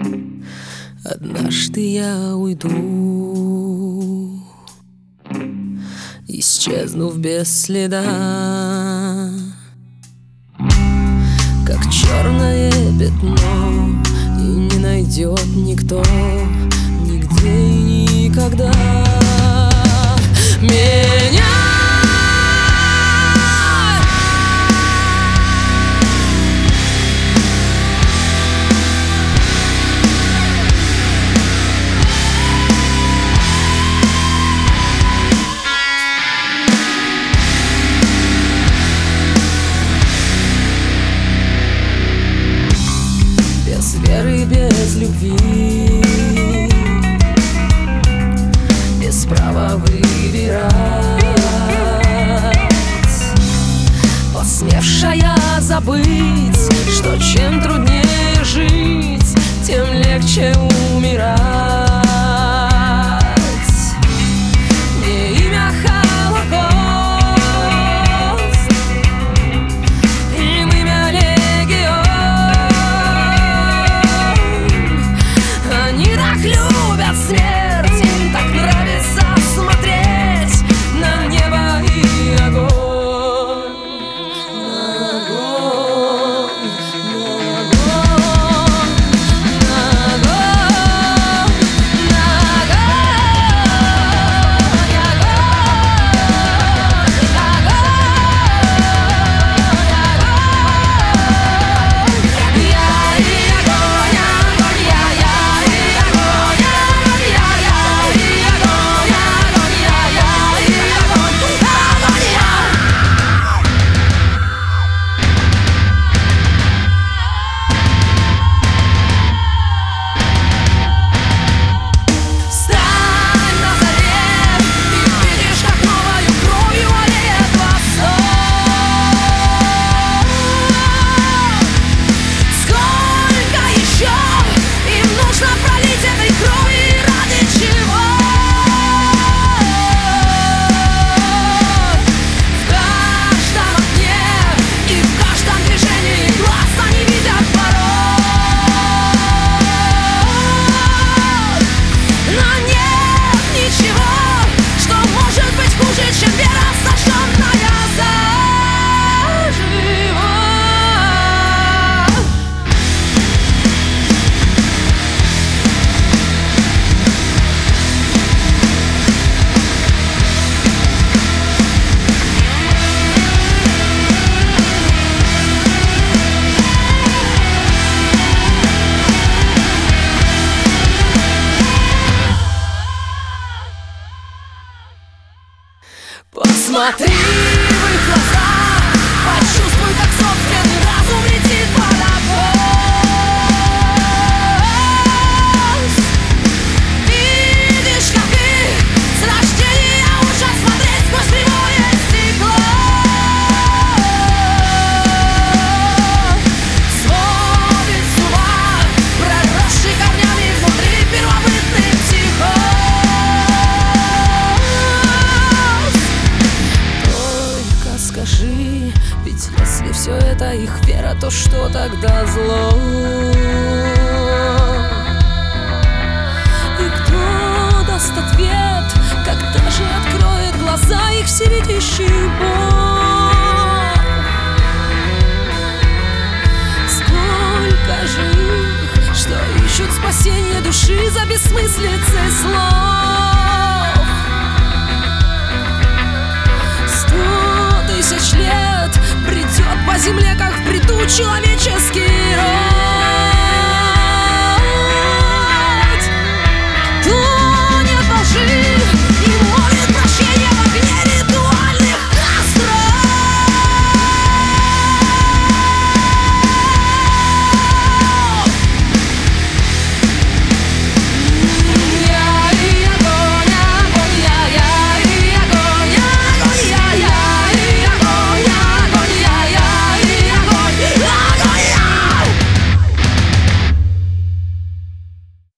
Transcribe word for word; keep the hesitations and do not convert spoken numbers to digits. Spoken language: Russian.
Однажды я уйду, исчезнув без следа, как черное пятно, и не найдет никто нигде и никогда меня. Без веры, без любви, без права выбирать, посмевшая забыть, что чем труднее жить, тем легче умирать. Не имя Холокост, им имя Легион. Они так любят смерть, им так нравится смотреть на небо и огонь, на огонь, на огонь, на огонь, на Посмотри в их глаза, почувствуй, как собственный разум летит под откос. Видишь, как их с рождения учат смотреть сквозь кривое стекло. Сводит с ума, проросший корнями внутри первобытный психоз. Скажи, ведь если все это их вера, то что тогда зло? И кто даст ответ, когда же откроет глаза их всевидящий Бог? Сколько же их, что ищут спасение души за бессмыслицей слов? Тысяч лет бредет по земле, как в бреду человеческий